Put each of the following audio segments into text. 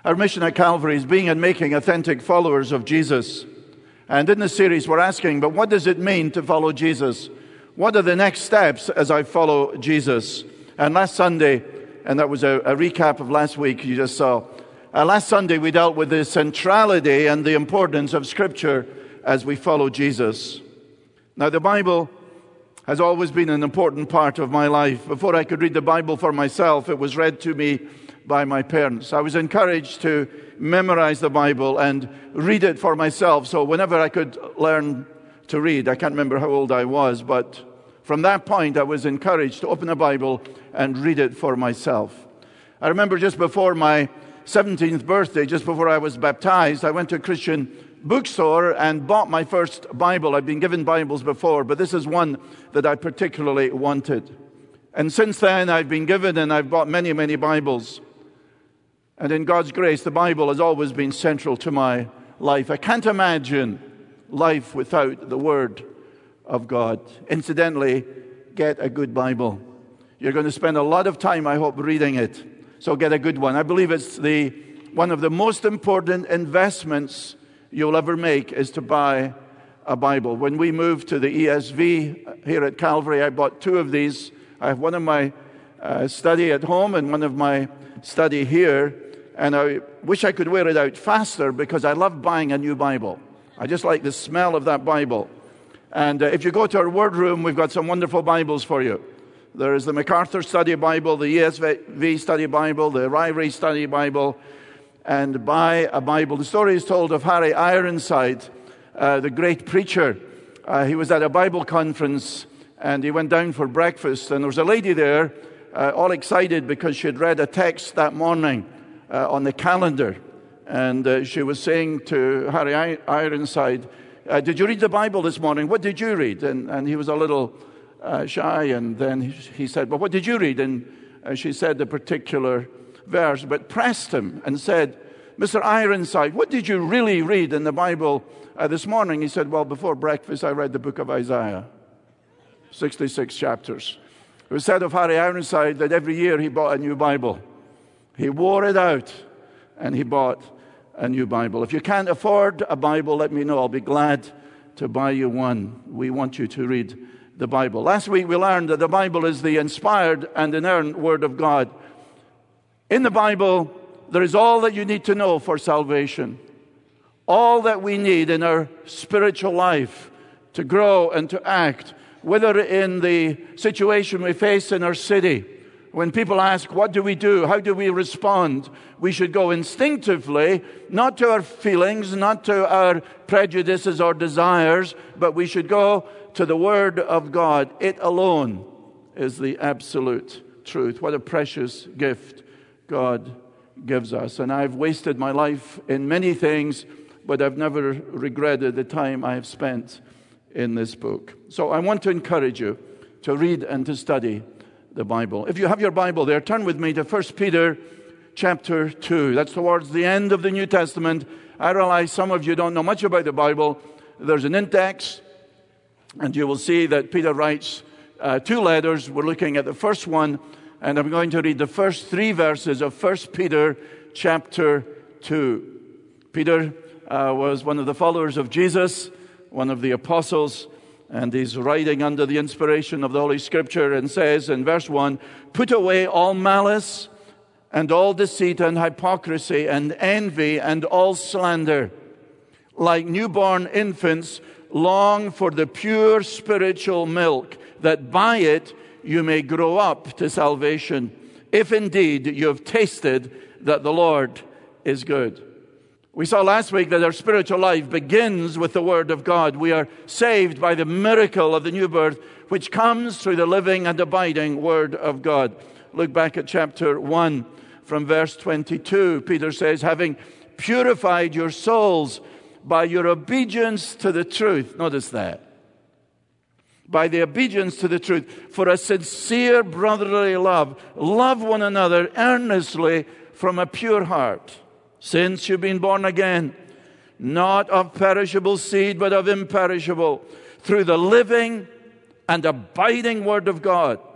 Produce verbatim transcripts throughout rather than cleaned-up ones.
Our mission at Calvary is being and making authentic followers of Jesus. And in this series, we're asking, but what does it mean to follow Jesus? What are the next steps as I follow Jesus? And last Sunday, and that was a, a recap of last week you just saw, uh, last Sunday we dealt with the centrality and the importance of Scripture as we follow Jesus. Now, the Bible has always been an important part of my life. Before I could read the Bible for myself, it was read to me by my parents. I was encouraged to memorize the Bible and read it for myself. So whenever I could learn to read, I can't remember how old I was, but from that point I was encouraged to open a Bible and read it for myself. I remember just before my seventeenth birthday, just before I was baptized, I went to a Christian bookstore and bought my first Bible. I'd been given Bibles before, but this is one that I particularly wanted. And since then I've been given and I've bought many, many Bibles. And in God's grace, the Bible has always been central to my life. I can't imagine life without the Word of God. Incidentally, get a good Bible. You're going to spend a lot of time, I hope, reading it. So get a good one. I believe it's the one of the most important investments you'll ever make is to buy a Bible. When we moved to the E S V here at Calvary, I bought two of these. I have one in my uh, study at home and one of my study here. And I wish I could wear it out faster because I love buying a new Bible. I just like the smell of that Bible. And uh, if you go to our Word Room, we've got some wonderful Bibles for you. There is the MacArthur Study Bible, the E S V Study Bible, the Ryrie Study Bible, and buy a Bible. The story is told of Harry Ironside, uh, the great preacher. Uh, he was at a Bible conference and he went down for breakfast. And there was a lady there, uh, all excited because she had read a text that morning Uh, on the calendar, and uh, she was saying to Harry I- Ironside, uh, did you read the Bible this morning? What did you read? And, and he was a little uh, shy, and then he, he said, well, what did you read? And uh, she said the particular verse, but pressed him and said, Mister Ironside, what did you really read in the Bible uh, this morning? He said, well, before breakfast I read the book of Isaiah, sixty-six chapters. It was said of Harry Ironside that every year he bought a new Bible. He wore it out, and he bought a new Bible. If you can't afford a Bible, let me know. I'll be glad to buy you one. We want you to read the Bible. Last week we learned that the Bible is the inspired and inerrant Word of God. In the Bible, there is all that you need to know for salvation. All that we need in our spiritual life to grow and to act, whether in the situation we face in our city. When people ask, what do we do? How do we respond? We should go instinctively, not to our feelings, not to our prejudices or desires, but we should go to the Word of God. It alone is the absolute truth. What a precious gift God gives us. And I've wasted my life in many things, but I've never regretted the time I have spent in this book. So I want to encourage you to read and to study the Bible. If you have your Bible there, turn with me to First Peter chapter two. That's towards the end of the New Testament. I realize some of you don't know much about the Bible. There's an index, and you will see that Peter writes uh, two letters. We're looking at the first one, and I'm going to read the first three verses of First Peter chapter two. Peter uh, was one of the followers of Jesus, one of the apostles, and he's writing under the inspiration of the Holy Scripture and says in verse one, put away all malice and all deceit and hypocrisy and envy and all slander. Like newborn infants, long for the pure spiritual milk, that by it you may grow up to salvation, if indeed you have tasted that the Lord is good. We saw last week that our spiritual life begins with the Word of God. We are saved by the miracle of the new birth, which comes through the living and abiding Word of God. Look back at chapter one from verse twenty-two. Peter says, having purified your souls by your obedience to the truth. Notice that. By the obedience to the truth, for a sincere brotherly love, love one another earnestly from a pure heart. Since you've been born again, not of perishable seed, but of imperishable, through the living and abiding Word of God.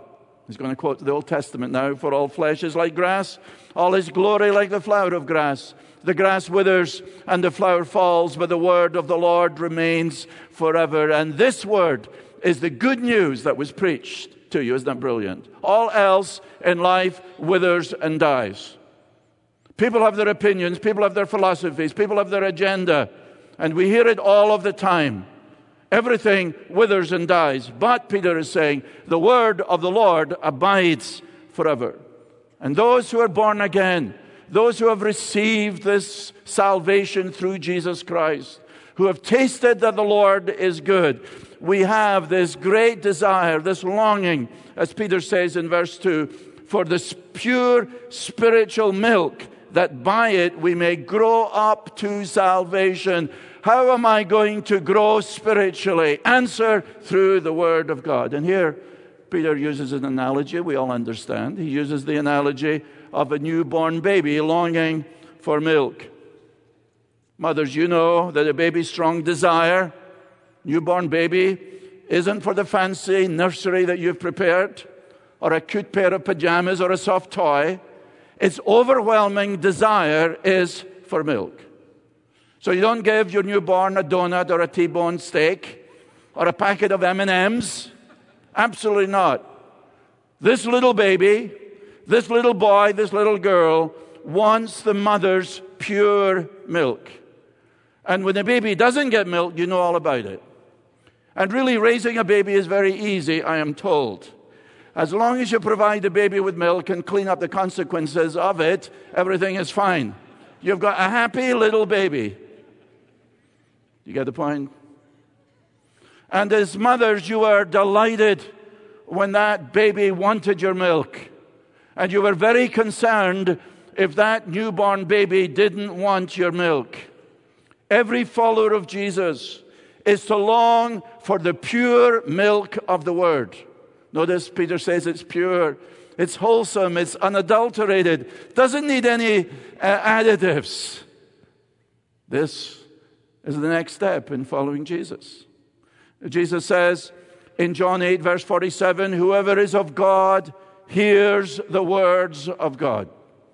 He's going to quote the Old Testament now. For all flesh is like grass, all his glory like the flower of grass. The grass withers and the flower falls, but the word of the Lord remains forever. And this word is the good news that was preached to you. Isn't that brilliant? All else in life withers and dies. People have their opinions, people have their philosophies, people have their agenda, and we hear it all of the time. Everything withers and dies. But Peter is saying, the word of the Lord abides forever. And those who are born again, those who have received this salvation through Jesus Christ, who have tasted that the Lord is good, we have this great desire, this longing, as Peter says in verse two, for this pure spiritual milk, that by it we may grow up to salvation. How am I going to grow spiritually? Answer, through the Word of God. And here, Peter uses an analogy we all understand. He uses the analogy of a newborn baby longing for milk. Mothers, you know that a baby's strong desire, newborn baby, isn't for the fancy nursery that you've prepared, or a cute pair of pajamas, or a soft toy. Its overwhelming desire is for milk. So you don't give your newborn a donut or a T-bone steak or a packet of M and M's. Absolutely not. This little baby, this little boy, this little girl wants the mother's pure milk. And when the baby doesn't get milk, you know all about it. And really, raising a baby is very easy, I am told. As long as you provide the baby with milk and clean up the consequences of it, everything is fine. You've got a happy little baby. You get the point? And as mothers, you were delighted when that baby wanted your milk. And you were very concerned if that newborn baby didn't want your milk. Every follower of Jesus is to long for the pure milk of the Word. Notice Peter says it's pure, it's wholesome, it's unadulterated, doesn't need any uh, additives. This is the next step in following Jesus. Jesus says in John eight, verse forty-seven, whoever is of God hears the words of God.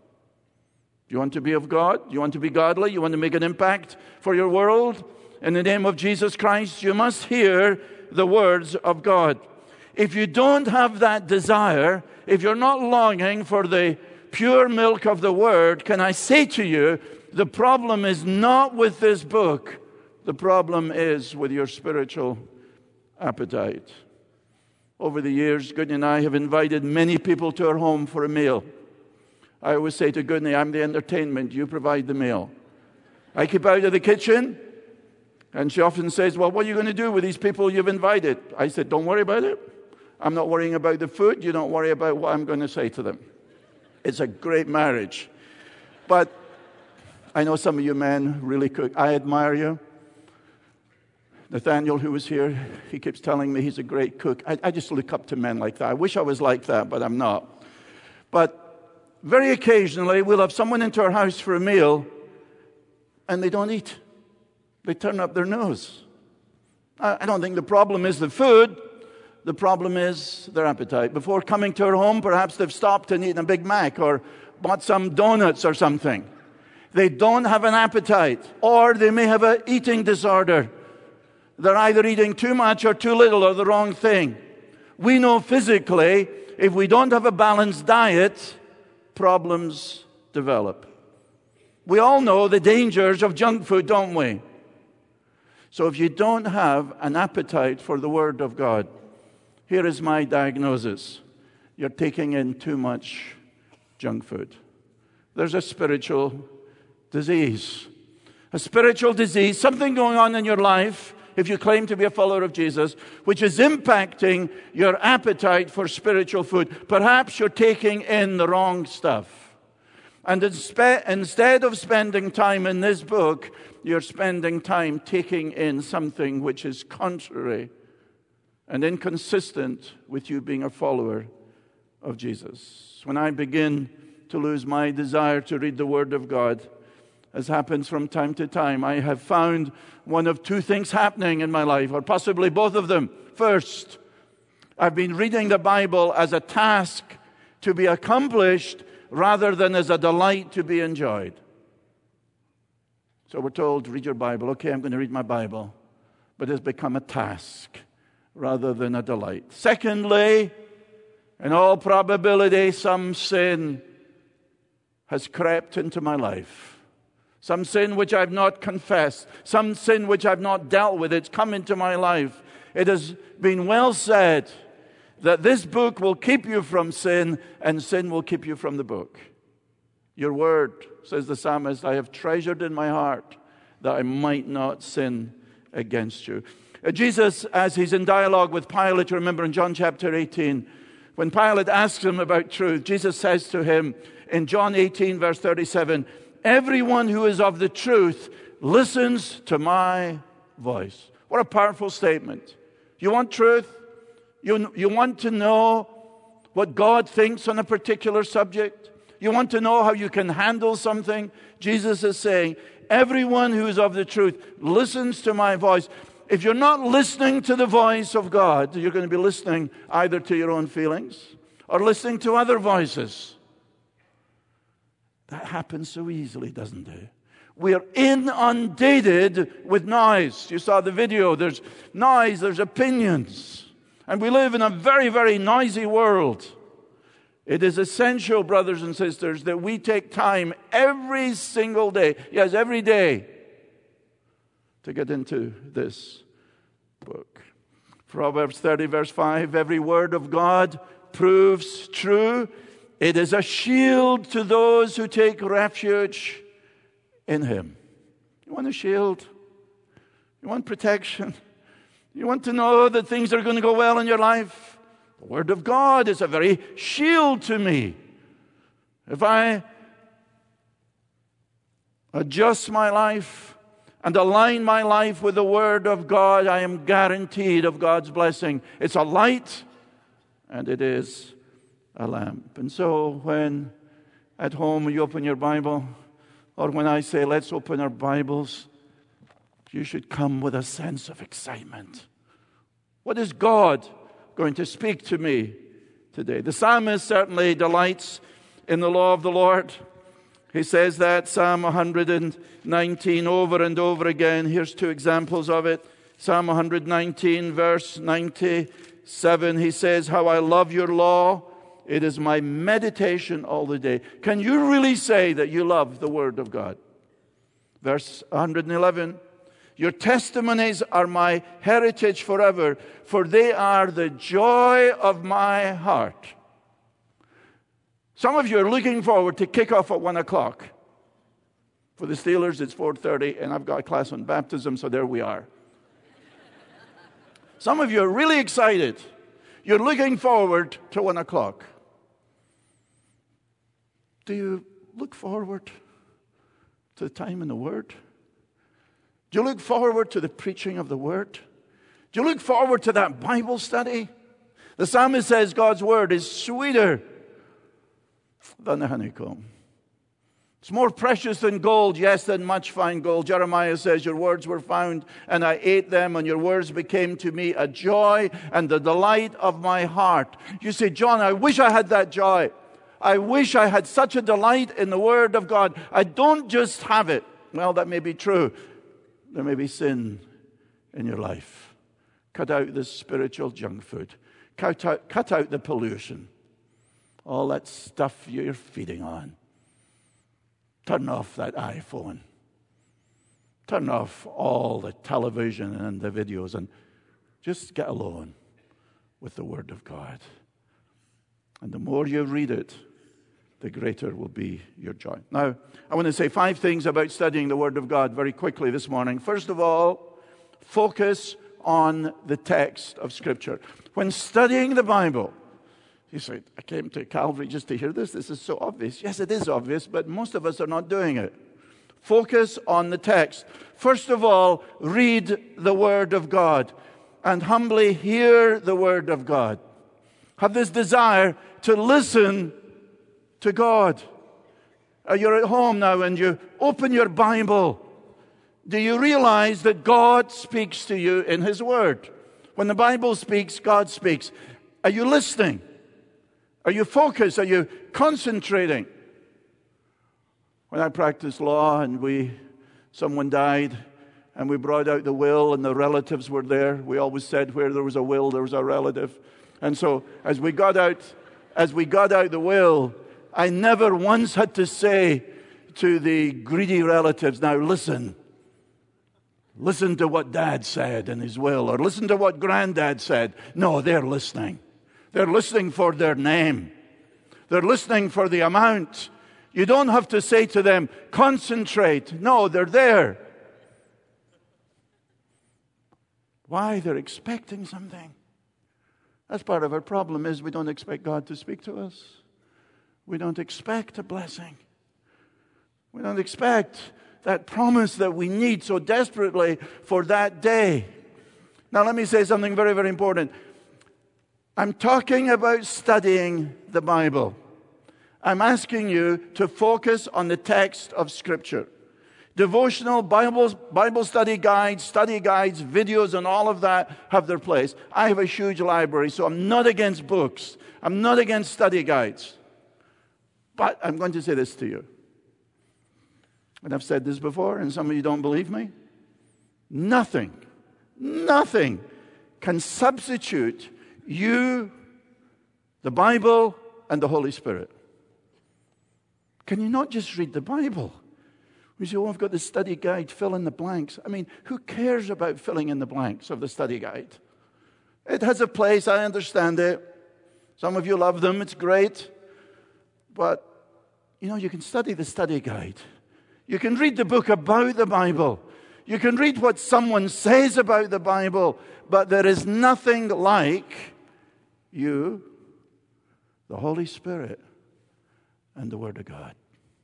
You want to be of God? You want to be godly? You want to make an impact for your world? In the name of Jesus Christ, you must hear the words of God. If you don't have that desire, if you're not longing for the pure milk of the Word, can I say to you, the problem is not with this book. The problem is with your spiritual appetite. Over the years, Goodney and I have invited many people to our home for a meal. I always say to Goodney, I'm the entertainment, you provide the meal. I keep out of the kitchen, and she often says, well, what are you going to do with these people you've invited? I said, don't worry about it. I'm not worrying about the food. You don't worry about what I'm going to say to them. It's a great marriage. But I know some of you men really cook. I admire you. Nathaniel, who was here, he keeps telling me he's a great cook. I, I just look up to men like that. I wish I was like that, but I'm not. But very occasionally, we'll have someone into our house for a meal, and they don't eat. They turn up their nose. I, I don't think the problem is the food. The problem is their appetite. Before coming to our home, perhaps they've stopped and eaten a Big Mac or bought some donuts or something. They don't have an appetite, or they may have an eating disorder. They're either eating too much or too little or the wrong thing. We know physically, if we don't have a balanced diet, problems develop. We all know the dangers of junk food, don't we? So if you don't have an appetite for the Word of God, here is my diagnosis. You're taking in too much junk food. There's a spiritual disease. A spiritual disease, something going on in your life, if you claim to be a follower of Jesus, which is impacting your appetite for spiritual food. Perhaps you're taking in the wrong stuff. And instead of spending time in this book, you're spending time taking in something which is contrary and inconsistent with you being a follower of Jesus. When I begin to lose my desire to read the Word of God, as happens from time to time, I have found one of two things happening in my life, or possibly both of them. First, I've been reading the Bible as a task to be accomplished rather than as a delight to be enjoyed. So we're told, read your Bible. Okay, I'm going to read my Bible. But it's become a task rather than a delight. Secondly, in all probability, some sin has crept into my life. Some sin which I've not confessed. Some sin which I've not dealt with. It's come into my life. It has been well said that this book will keep you from sin, and sin will keep you from the book. Your word, says the psalmist, I have treasured in my heart that I might not sin against you. Uh, Jesus, as he's in dialogue with Pilate, remember in John chapter eighteen, when Pilate asks him about truth, Jesus says to him in John eighteen, verse thirty-seven, everyone who is of the truth listens to my voice. What a powerful statement. You want truth? You, you want to know what God thinks on a particular subject? You want to know how you can handle something? Jesus is saying, everyone who is of the truth listens to my voice. If you're not listening to the voice of God, you're going to be listening either to your own feelings or listening to other voices. That happens so easily, doesn't it? We're inundated with noise. You saw the video. There's noise, there's opinions. And we live in a very, very noisy world. It is essential, brothers and sisters, that we take time every single day, yes, every day, to get into this book. Proverbs thirty, verse five, every word of God proves true. It is a shield to those who take refuge in Him. You want a shield? You want protection? You want to know that things are going to go well in your life? The Word of God is a very shield to me. If I adjust my life and align my life with the Word of God, I am guaranteed of God's blessing. It's a light and it is a lamp. And so when at home you open your Bible, or when I say let's open our Bibles, you should come with a sense of excitement. What is God going to speak to me today? The psalmist certainly delights in the law of the Lord. He says that, Psalm one nineteen, over and over again. Here's two examples of it. Psalm one nineteen, verse ninety-seven, he says, how I love your law. It is my meditation all the day. Can you really say that you love the Word of God? Verse one eleven, your testimonies are my heritage forever, for they are the joy of my heart. Some of you are looking forward to kickoff at one o'clock. For the Steelers, it's four thirty, and I've got a class on baptism, so there we are. Some of you are really excited. You're looking forward to one o'clock. Do you look forward to the time in the Word? Do you look forward to the preaching of the Word? Do you look forward to that Bible study? The psalmist says God's Word is sweeter than the honeycomb. It's more precious than gold, yes, than much fine gold. Jeremiah says, your words were found, and I ate them, and your words became to me a joy and the delight of my heart. You say, John, I wish I had that joy. I wish I had such a delight in the Word of God. I don't just have it. Well, that may be true. There may be sin in your life. Cut out the spiritual junk food. Cut out, cut out the pollution. All that stuff you're feeding on. Turn off that iPhone. Turn off all the television and the videos and just get alone with the Word of God. And the more you read it, the greater will be your joy. Now, I want to say five things about studying the Word of God very quickly this morning. First of all, focus on the text of Scripture. When studying the Bible, you say, I came to Calvary just to hear this. This is so obvious. Yes, it is obvious, but most of us are not doing it. Focus on the text. First of all, read the Word of God and humbly hear the Word of God. Have this desire to listen to God. Uh, you're at home now and you open your Bible. Do you realize that God speaks to you in His Word? When the Bible speaks, God speaks. Are you listening? Are you focused? Are you concentrating? When I practiced law and we, someone died and we brought out the will and the relatives were there, we always said where there was a will, there was a relative. And so as we got out, as we got out the will, I never once had to say to the greedy relatives, now listen, listen to what Dad said in his will, or listen to what Granddad said. No, they're listening. They're listening for their name. They're listening for the amount. You don't have to say to them, concentrate. No, they're there. Why? They're expecting something. That's part of our problem, is we don't expect God to speak to us. We don't expect a blessing. We don't expect that promise that we need so desperately for that day. Now let me say something very, very important. I'm talking about studying the Bible. I'm asking you to focus on the text of Scripture. Devotional Bible, Bible study guides, study guides, videos, and all of that have their place. I have a huge library, so I'm not against books. I'm not against study guides. But I'm going to say this to you. And I've said this before, and some of you don't believe me. Nothing, nothing can substitute you, the Bible, and the Holy Spirit. Can you not just read the Bible? We say, oh, I've got the study guide, fill in the blanks. I mean, who cares about filling in the blanks of the study guide? It has a place, I understand it. Some of you love them, it's great. But, you know, you can study the study guide. You can read the book about the Bible. You can read what someone says about the Bible. But there is nothing like you, the Holy Spirit, and the Word of God.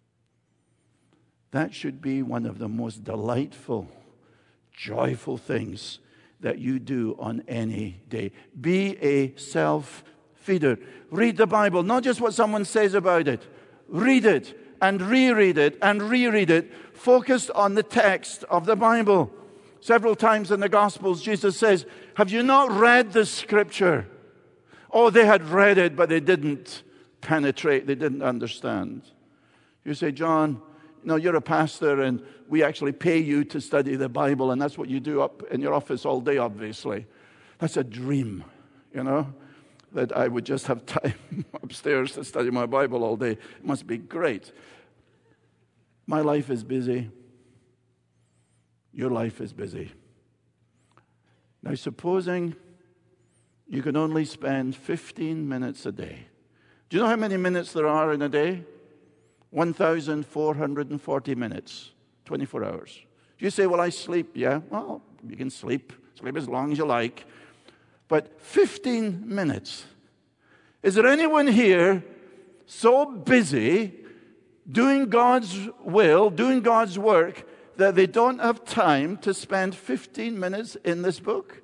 That should be one of the most delightful, joyful things that you do on any day. Be a self-feeder. Read the Bible, not just what someone says about it. Read it and reread it and reread it. Focus on the text of the Bible. Several times in the Gospels, Jesus says, have you not read the Scripture? Oh, they had read it, but they didn't penetrate. They didn't understand. You say, John, no, you're a pastor and we actually pay you to study the Bible, and that's what you do up in your office all day, obviously. That's a dream, you know, that I would just have time upstairs to study my Bible all day. It must be great. My life is busy. Your life is busy. Now, supposing you can only spend fifteen minutes a day. Do you know how many minutes there are in a day? one thousand four hundred forty minutes, twenty-four hours. You say, well, I sleep. Yeah, well, you can sleep. Sleep as long as you like. But fifteen minutes. Is there anyone here so busy doing God's will, doing God's work, that they don't have time to spend fifteen minutes in this book?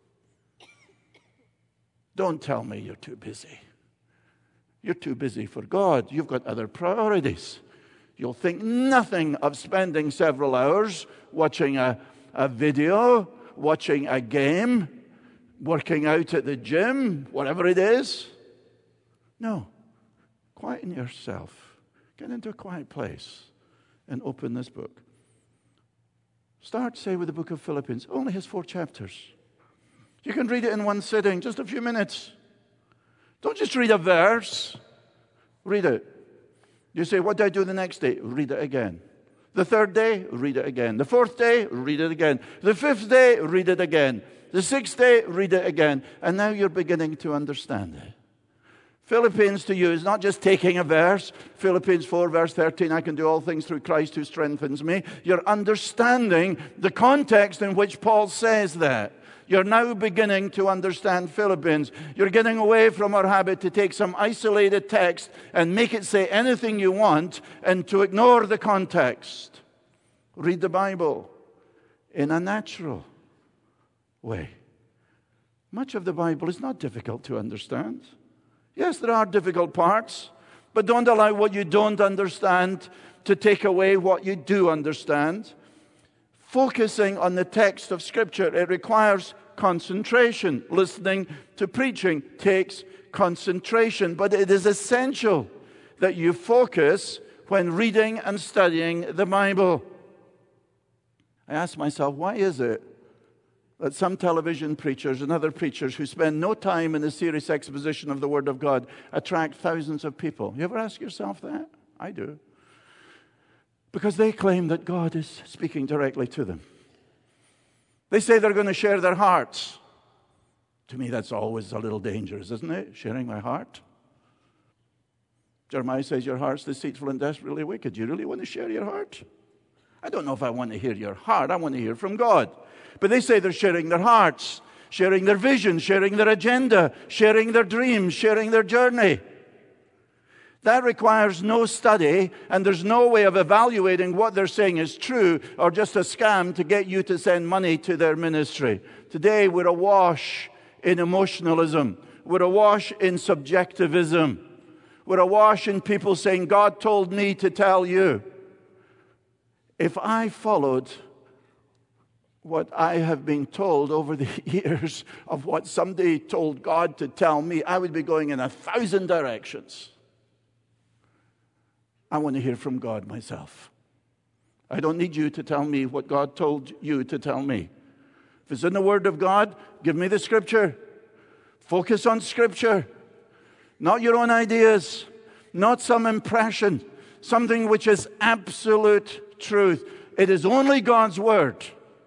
Don't tell me you're too busy. You're too busy for God. You've got other priorities. You'll think nothing of spending several hours watching a, a video, watching a game, working out at the gym, whatever it is. No. Quieten yourself. Get into a quiet place and open this book. Start, say, with the book of Philippians. Only has four chapters. You can read it in one sitting, just a few minutes. Don't just read a verse. Read it. You say, what do I do the next day? Read it again. The third day, read it again. The fourth day, read it again. The fifth day, read it again. The sixth day, read it again. And now you're beginning to understand it. Philippians to you is not just taking a verse. Philippians four, verse thirteen, I can do all things through Christ who strengthens me. You're understanding the context in which Paul says that. You're now beginning to understand Philippians. You're getting away from our habit to take some isolated text and make it say anything you want and to ignore the context. Read the Bible in a natural way. Much of the Bible is not difficult to understand. Yes, there are difficult parts, but don't allow what you don't understand to take away what you do understand. Focusing on the text of Scripture, it requires concentration. Listening to preaching takes concentration. But it is essential that you focus when reading and studying the Bible. I ask myself, why is it that some television preachers and other preachers who spend no time in the serious exposition of the Word of God attract thousands of people? You ever ask yourself that? I do. Because they claim that God is speaking directly to them. They say they're going to share their hearts. To me, that's always a little dangerous, isn't it? Sharing my heart. Jeremiah says, your heart's deceitful and desperately wicked. Do you really want to share your heart? I don't know if I want to hear your heart. I want to hear from God. But they say they're sharing their hearts, sharing their vision, sharing their agenda, sharing their dreams, sharing their journey. That requires no study, and there's no way of evaluating what they're saying is true or just a scam to get you to send money to their ministry. Today, we're awash in emotionalism. We're awash in subjectivism. We're awash in people saying, God told me to tell you. If I followed what I have been told over the years of what somebody told God to tell me, I would be going in a thousand directions. I want to hear from God myself. I don't need you to tell me what God told you to tell me. If it's in the Word of God, give me the Scripture. Focus on Scripture. Not your own ideas. Not some impression. Something which is absolute truth. It is only God's Word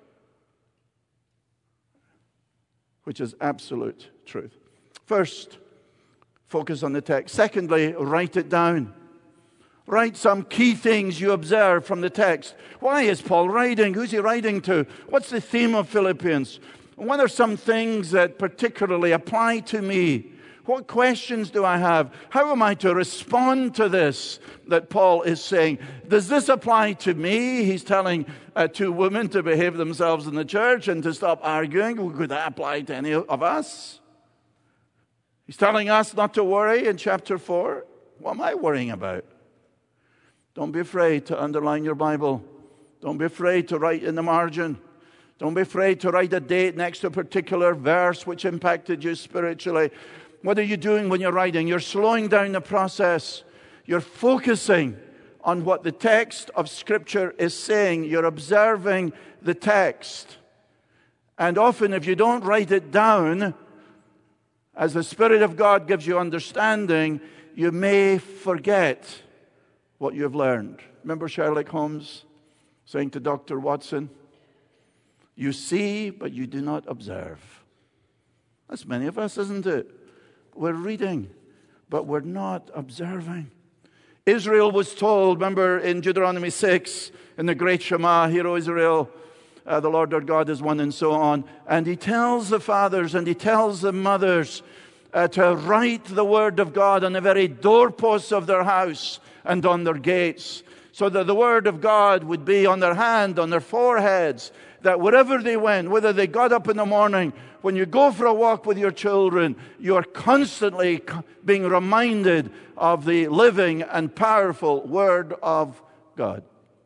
which is absolute truth. First, focus on the text. Secondly, write it down. Write some key things you observe from the text. Why is Paul writing? Who's he writing to? What's the theme of Philippians? What are some things that particularly apply to me? What questions do I have? How am I to respond to this that Paul is saying? Does this apply to me? He's telling uh, two women to behave themselves in the church and to stop arguing. Could that apply to any of us? He's telling us not to worry in chapter four. What am I worrying about? Don't be afraid to underline your Bible. Don't be afraid to write in the margin. Don't be afraid to write a date next to a particular verse which impacted you spiritually. What are you doing when you're writing? You're slowing down the process. You're focusing on what the text of Scripture is saying. You're observing the text. And often if you don't write it down, as the Spirit of God gives you understanding, you may forget what you have learned. Remember Sherlock Holmes saying to Doctor Watson, you see, but you do not observe. That's many of us, isn't it? We're reading, but we're not observing. Israel was told, remember in Deuteronomy six, in the great Shema, Hear, O Israel, uh, the Lord our God is one, and so on. And he tells the fathers and he tells the mothers uh, to write the word of God on the very doorposts of their house and on their gates, so that the word of God would be on their hand, on their foreheads, that wherever they went, whether they got up in the morning, when you go for a walk with your children, you are constantly being reminded of the living and powerful Word of God.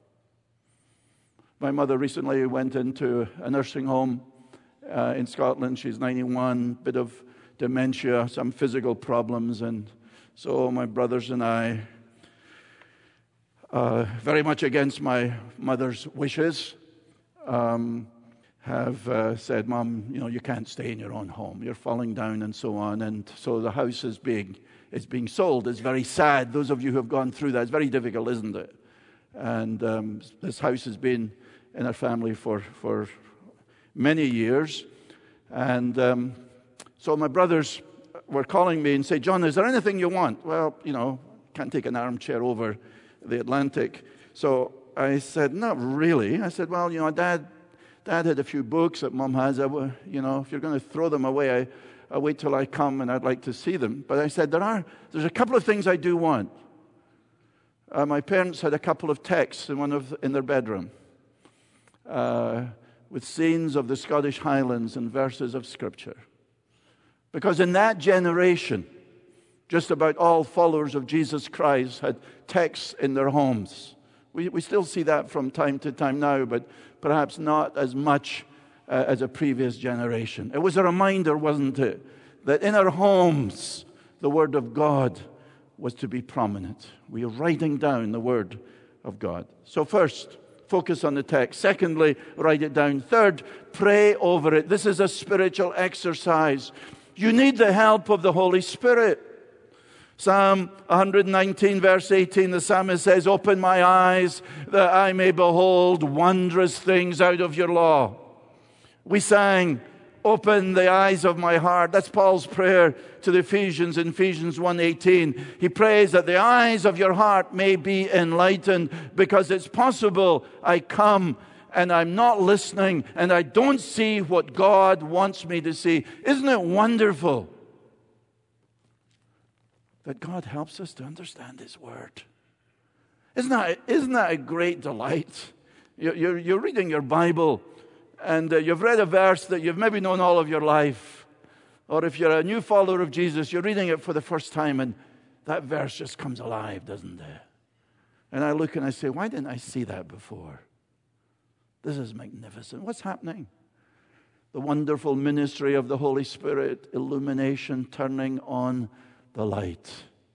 My mother recently went into a nursing home uh, in Scotland. She's ninety-one, bit of dementia, some physical problems, and so my brothers and I, uh, very much against my mother's wishes, um, have uh, said, Mom, you know, you can't stay in your own home. You're falling down and so on. And so the house is being, is being sold. It's very sad. Those of you who have gone through that, it's very difficult, isn't it? And um, this house has been in our family for, for many years. And um, so my brothers were calling me and say, John, is there anything you want? Well, you know, can't take an armchair over the Atlantic. So I said, not really. I said, well, you know, Dad, Dad had a few books that Mom has. I, you know, if you're going to throw them away, I, I'll wait till I come and I'd like to see them. But I said, there are, there's a couple of things I do want. Uh, my parents had a couple of texts in one of in their bedroom uh, with scenes of the Scottish Highlands and verses of Scripture. Because in that generation, just about all followers of Jesus Christ had texts in their homes. We, we still see that from time to time now, but perhaps not as much uh, as a previous generation. It was a reminder, wasn't it, that in our homes, the Word of God was to be prominent. We are writing down the Word of God. So first, focus on the text. Secondly, write it down. Third, pray over it. This is a spiritual exercise. You need the help of the Holy Spirit. Psalm one nineteen, verse eighteen, the psalmist says, "Open my eyes that I may behold wondrous things out of your law." We sang, "Open the eyes of my heart." That's Paul's prayer to the Ephesians in Ephesians one eighteen. He prays that the eyes of your heart may be enlightened, because it's possible I come and I'm not listening and I don't see what God wants me to see. Isn't it wonderful that God helps us to understand His Word? Isn't that, isn't that a great delight? You're, you're, you're reading your Bible and uh, you've read a verse that you've maybe known all of your life. Or if you're a new follower of Jesus, you're reading it for the first time and that verse just comes alive, doesn't it? And I look and I say, why didn't I see that before? This is magnificent. What's happening? The wonderful ministry of the Holy Spirit, illumination, turning on the light.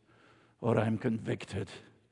Or I'm convicted.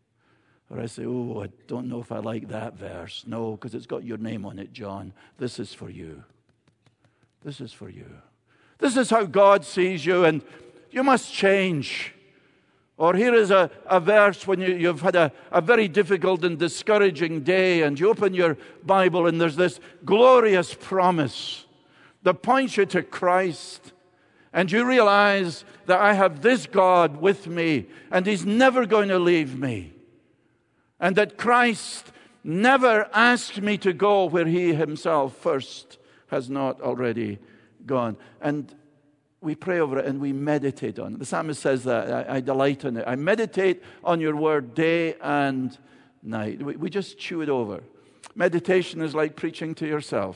Or I say, oh, I don't know if I like that verse. No, because it's got your name on it, John. This is for you. This is for you. This is how God sees you, and you must change. Or here is a, a verse when you, you've had a, a very difficult and discouraging day, and you open your Bible and there's this glorious promise that points you to Christ. And you realize that I have this God with me, and He's never going to leave me. And that Christ never asked me to go where He Himself first has not already gone. And we pray over it and we meditate on it. The psalmist says that, I, I delight in it. I meditate on your word day and night. We, we just chew it over. Meditation is like preaching to yourself.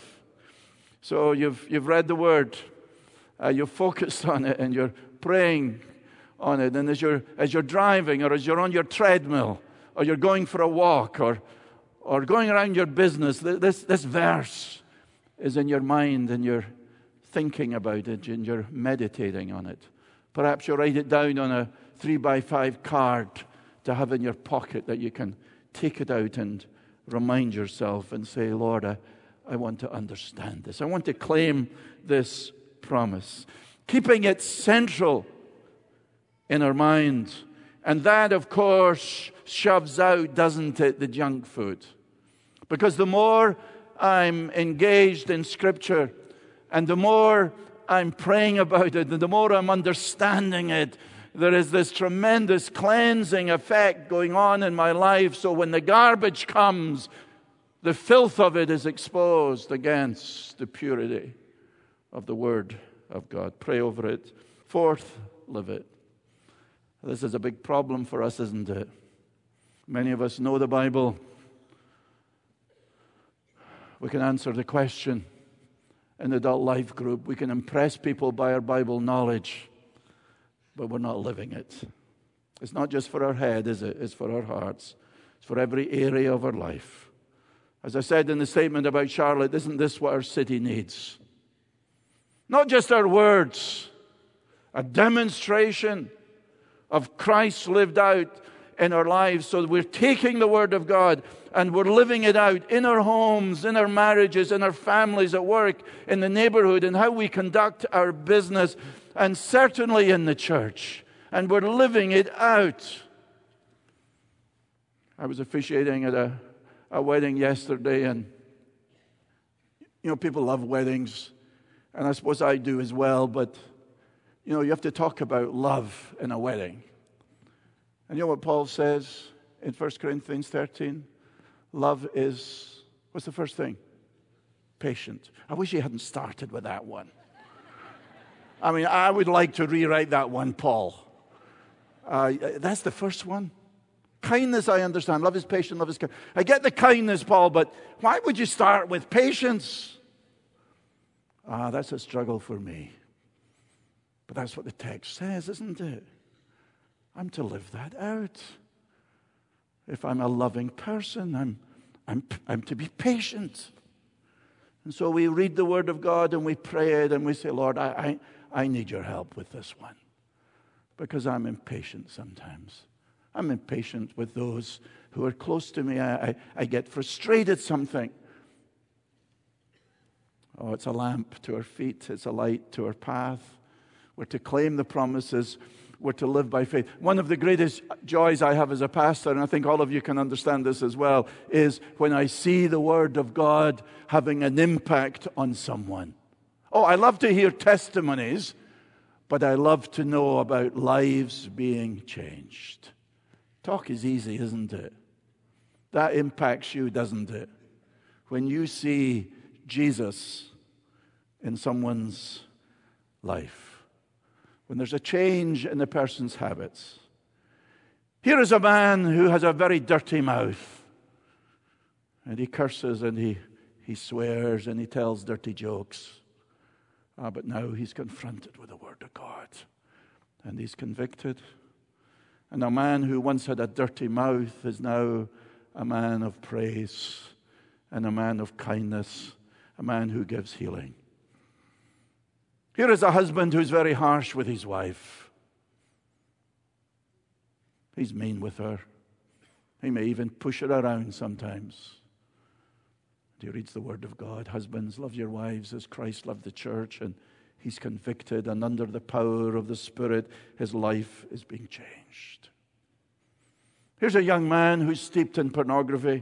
So you've, you've read the word. Uh, you're focused on it and you're praying on it. And as you're, as you're driving or as you're on your treadmill or you're going for a walk or, or going around your business, this, this verse is in your mind and you're thinking about it and you're meditating on it. Perhaps you write it down on a three by five card to have in your pocket that you can take it out and remind yourself and say, Lord, I, I want to understand this. I want to claim this promise. Keeping it central in our mind. And that, of course, shoves out, doesn't it, the junk food. Because the more I'm engaged in Scripture, and the more I'm praying about it, and the more I'm understanding it, there is this tremendous cleansing effect going on in my life. So when the garbage comes, the filth of it is exposed against the purity of the Word of God. Pray over it. Fourth, live it. This is a big problem for us, isn't it? Many of us know the Bible. We can answer the question in the adult life group. We can impress people by our Bible knowledge, but we're not living it. It's not just for our head, is it? It's for our hearts. It's for every area of our life. As I said in the statement about Charlotte, isn't this what our city needs? Not just our words, a demonstration of Christ lived out in our lives, so that we're taking the Word of God and we're living it out in our homes, in our marriages, in our families, at work, in the neighborhood, and how we conduct our business, and certainly in the church. And we're living it out. I was officiating at a, a wedding yesterday, and you know, people love weddings, and I suppose I do as well, but you know, you have to talk about love in a wedding. And you know what Paul says in First Corinthians thirteen? Love is, what's the first thing? Patient. I wish he hadn't started with that one. I mean, I would like to rewrite that one, Paul. Uh, that's the first one. Kindness, I understand. Love is patient, love is kind. I get the kindness, Paul, but why would you start with patience? Ah, that's a struggle for me. But that's what the text says, isn't it? I'm to live that out. If I'm a loving person, I'm, I'm, I'm to be patient. And so we read the Word of God and we pray it and we say, Lord, I, I, I need your help with this one. Because I'm impatient sometimes. I'm impatient with those who are close to me. I, I, I get frustrated something. Oh, it's a lamp to our feet. It's a light to our path. We're to claim the promises. We're to live by faith. One of the greatest joys I have as a pastor, and I think all of you can understand this as well, is when I see the Word of God having an impact on someone. Oh, I love to hear testimonies, but I love to know about lives being changed. Talk is easy, isn't it? That impacts you, doesn't it? When you see Jesus in someone's life. When there's a change in the person's habits. Here is a man who has a very dirty mouth. And he curses and he, he swears and he tells dirty jokes. Ah, but now he's confronted with the Word of God. And he's convicted. And a man who once had a dirty mouth is now a man of praise and a man of kindness, a man who gives healing. Here is a husband who's very harsh with his wife. He's mean with her. He may even push her around sometimes. He reads the Word of God. Husbands, love your wives as Christ loved the church. And he's convicted, and under the power of the Spirit, his life is being changed. Here's a young man who's steeped in pornography.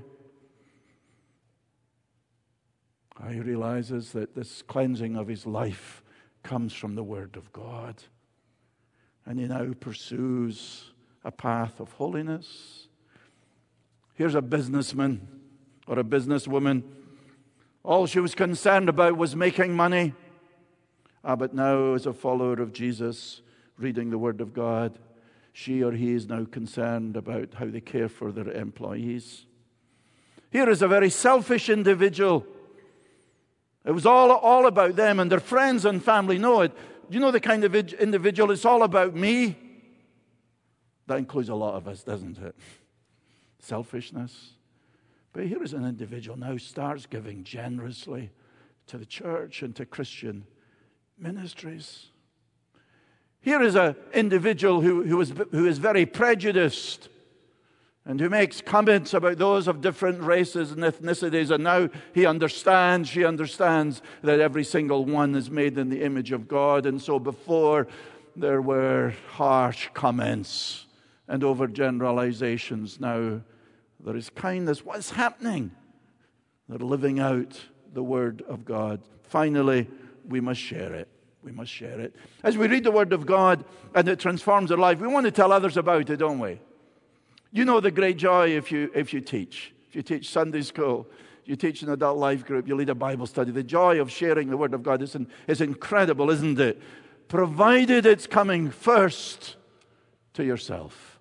He realizes that this cleansing of his life comes from the Word of God. And he now pursues a path of holiness. Here's a businessman or a businesswoman. All she was concerned about was making money. Ah, but now, as a follower of Jesus, reading the Word of God, she or he is now concerned about how they care for their employees. Here is a very selfish individual. It was all, all about them, and their friends and family know it. You know the kind of individual, it's all about me. That includes a lot of us, doesn't it? Selfishness. But here is an individual now starts giving generously to the church and to Christian ministries. Here is an individual who, who, is, who is very prejudiced and who makes comments about those of different races and ethnicities, and now he understands, she understands that every single one is made in the image of God. And so before there were harsh comments and overgeneralizations, now there is kindness. What's happening? They're living out the Word of God. Finally, we must share it. We must share it. As we read the Word of God and it transforms our life, we want to tell others about it, don't we? You know the great joy if you if you teach. If you teach Sunday school, you teach an adult life group, you lead a Bible study. The joy of sharing the Word of God is, in, is incredible, isn't it? Provided it's coming first to yourself.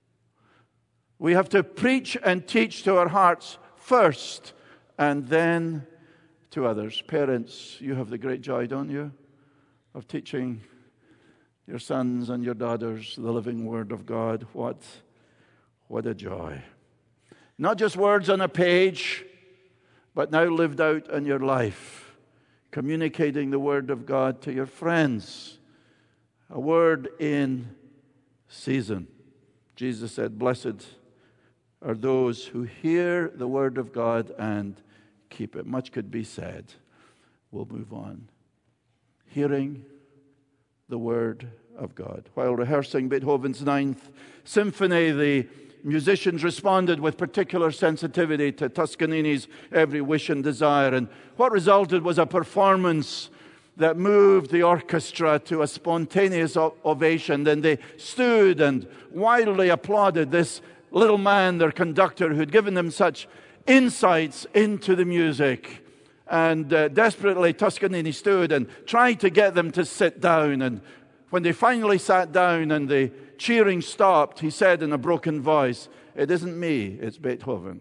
We have to preach and teach to our hearts first and then to others. Parents, you have the great joy, don't you, of teaching your sons and your daughters the living Word of God. What, what a joy. Not just words on a page, but now lived out in your life. Communicating the Word of God to your friends. A word in season. Jesus said, blessed are those who hear the Word of God and keep it. Much could be said. We'll move on. Hearing the Word of God. While rehearsing Beethoven's Ninth Symphony, the musicians responded with particular sensitivity to Toscanini's every wish and desire. And what resulted was a performance that moved the orchestra to a spontaneous ovation. Then they stood and wildly applauded this little man, their conductor, who'd given them such insights into the music. And uh, desperately, Toscanini stood and tried to get them to sit down. And when they finally sat down and the cheering stopped, he said in a broken voice, "It isn't me, it's Beethoven."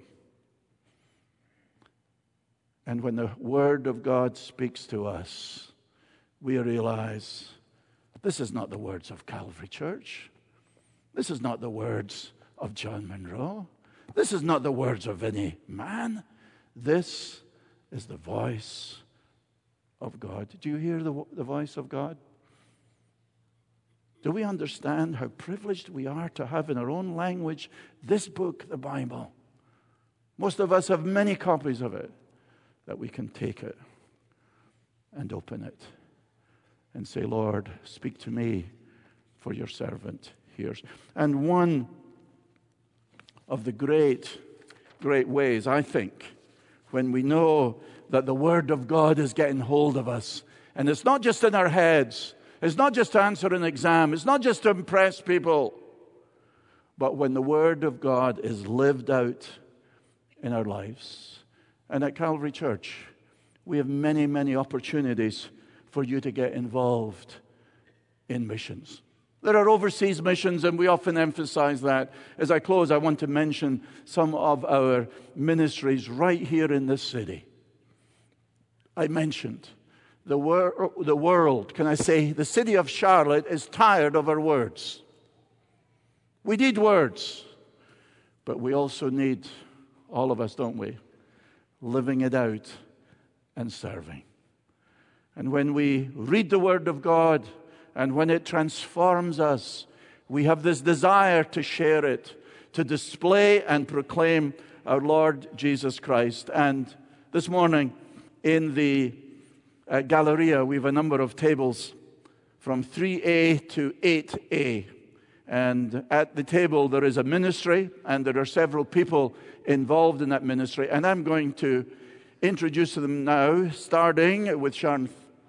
And when the Word of God speaks to us, we realize this is not the words of Calvary Church. This is not the words of John Monroe. This is not the words of any man. This is the voice of God. Do you hear the, the voice of God? Do we understand how privileged we are to have in our own language this book, the Bible? Most of us have many copies of it, that we can take it and open it and say, Lord, speak to me, for your servant hears. And one of the great, great ways, I think, when we know that the Word of God is getting hold of us, and it's not just in our heads, it's not just to answer an exam, it's not just to impress people, but when the Word of God is lived out in our lives. And at Calvary Church, we have many, many opportunities for you to get involved in missions. There are overseas missions, and we often emphasize that. As I close, I want to mention some of our ministries right here in this city. I mentioned the, wor- the world, can I say, the city of Charlotte is tired of our words. We need words, but we also need, all of us, don't we, living it out and serving. And when we read the Word of God, and when it transforms us, we have this desire to share it, to display and proclaim our Lord Jesus Christ. And this morning, in the uh, Galleria, we have a number of tables from three A to eight A. And at the table, there is a ministry, and there are several people involved in that ministry. And I'm going to introduce them now, starting with Sharon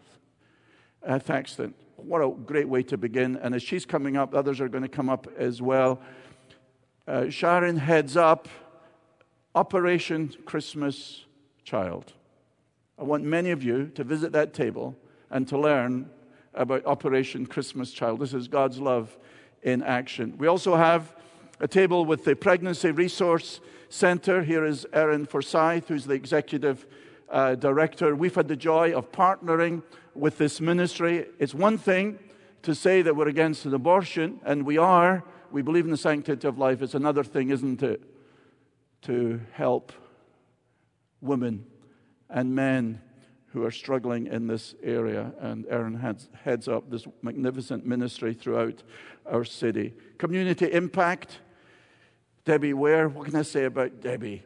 uh, Thaxton. What a great way to begin. And as she's coming up, others are going to come up as well. Uh, Sharon heads up Operation Christmas Child. I want many of you to visit that table and to learn about Operation Christmas Child. This is God's love in action. We also have a table with the Pregnancy Resource Center. Here is Erin Forsyth, who's the executive uh, director. We've had the joy of partnering with this ministry. It's one thing to say that we're against an abortion, and we are. We believe in the sanctity of life. It's another thing, isn't it, to help women and men who are struggling in this area. And Erin heads, heads up this magnificent ministry throughout our city. Community impact. Debbie Ware. What can I say about Debbie?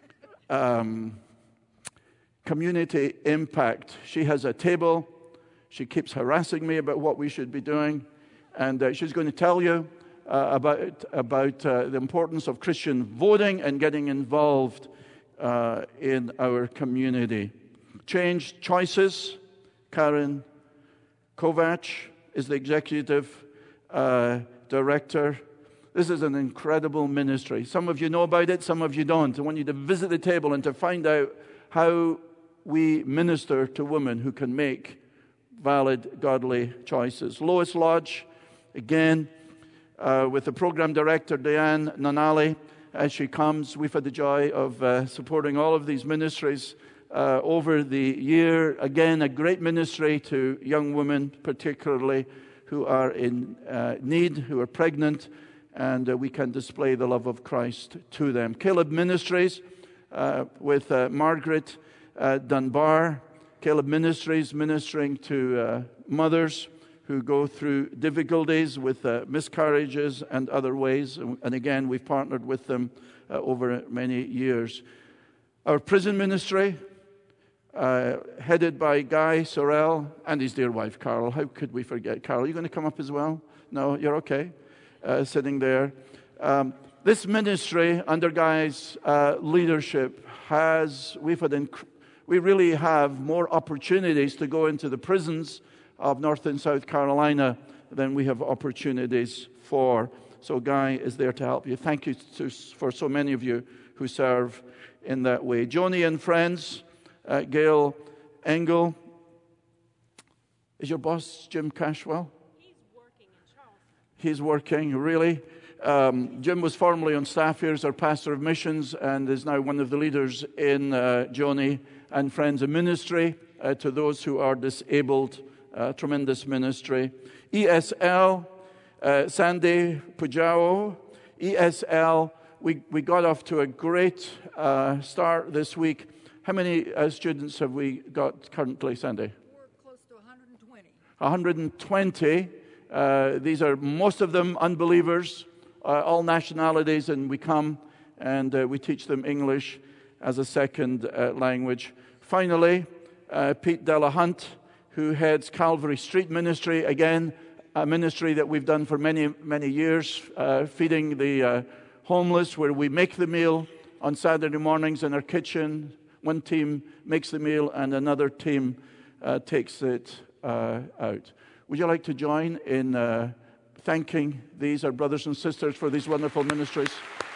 Um, community impact. She has a table. She keeps harassing me about what we should be doing. And uh, she's going to tell you uh, about, about uh, the importance of Christian voting and getting involved uh, in our community. Change Choices. Karen Kovac is the executive uh, director. This is an incredible ministry. Some of you know about it, some of you don't. I want you to visit the table and to find out how we minister to women who can make valid, godly choices. Lois Lodge, again, uh, with the program director, Diane Nonali, as she comes. We've had the joy of uh, supporting all of these ministries uh, over the year. Again, a great ministry to young women, particularly, who are in uh, need, who are pregnant, and uh, we can display the love of Christ to them. Caleb Ministries uh, with uh, Margaret uh, Dunbar. Caleb Ministries ministering to uh, mothers who go through difficulties with uh, miscarriages and other ways. And again, we've partnered with them uh, over many years. Our prison ministry, uh, headed by Guy Sorrell and his dear wife, Carol. How could we forget Carol? Are you going to come up as well? No, you're okay, uh, sitting there. Um, this ministry, under Guy's uh, leadership, has, we've had inc- we really have more opportunities to go into the prisons of North and South Carolina than we have opportunities for. So Guy is there to help you. Thank you to, for so many of you who serve in that way. Joni and friends, uh, Gail Engel. Is your boss Jim Cashwell? He's working in Charleston. He's working, really. Um, Jim was formerly on staff here as our pastor of missions and is now one of the leaders in uh, Joni and Friends of Ministry uh, to those who are disabled. Uh, tremendous ministry. E S L, uh, Sandy Pujao. E S L, we, we got off to a great uh, start this week. How many uh, students have we got currently, Sandy? Four one hundred twenty. Uh, these are most of them unbelievers, uh, all nationalities, and we come and uh, we teach them English as a second uh, language. Finally, uh, Pete Delahunt, who heads Calvary Street Ministry, again, a ministry that we've done for many, many years, uh, feeding the uh, homeless, where we make the meal on Saturday mornings in our kitchen. One team makes the meal and another team uh, takes it uh, out. Would you like to join in uh, thanking these, our brothers and sisters, for these wonderful ministries?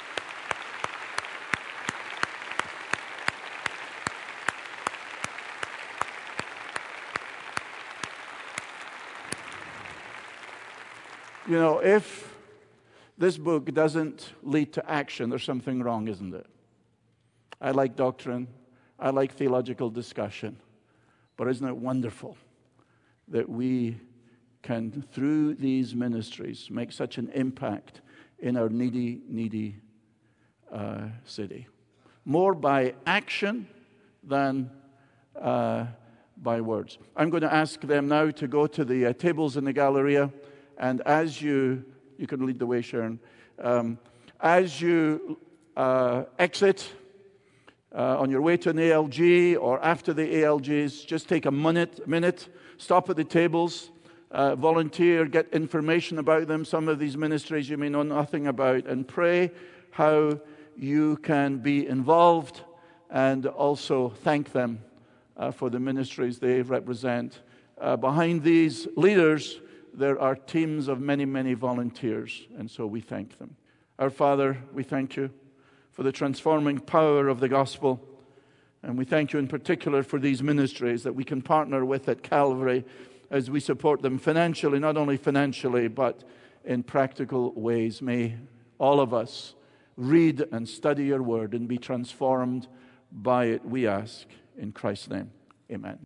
You know, if this book doesn't lead to action, there's something wrong, isn't it? I like doctrine. I like theological discussion. But isn't it wonderful that we can, through these ministries, make such an impact in our needy, needy uh, city? More by action than uh, by words. I'm going to ask them now to go to the uh, tables in the Galleria. And as you, you can lead the way, Sharon. Um, as you uh, exit uh, on your way to an A L G or after the A L Gs, just take a minute, minute, stop at the tables, uh, volunteer, get information about them. Some of these ministries you may know nothing about, and pray how you can be involved and also thank them uh, for the ministries they represent. Uh, behind these leaders, there are teams of many, many volunteers, and so we thank them. Our Father, we thank you for the transforming power of the gospel, and we thank you in particular for these ministries that we can partner with at Calvary as we support them financially, not only financially, but in practical ways. May all of us read and study your word and be transformed by it, we ask, in Christ's name. Amen.